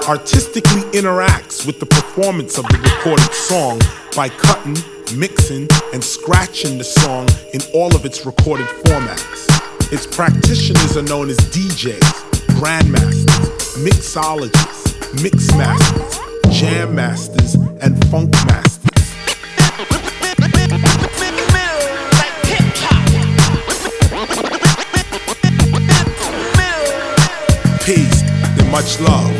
artistically interacts with the performance of the recorded song by cutting, mixing, and scratching the song in all of its recorded formats. Its practitioners are known as DJs, grandmasters, mixologists, mixmasters, jam masters, and funk masters. Peace and much love.